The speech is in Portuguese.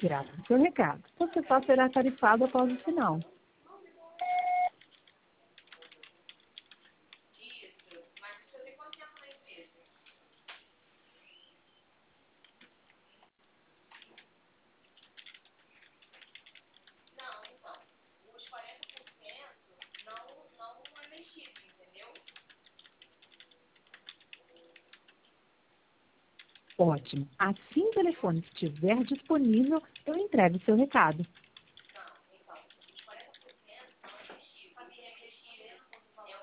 Graças ao seu recado, você só será tarifado após o sinal. Ótimo. Assim que o telefone estiver disponível, eu entrego o seu recado.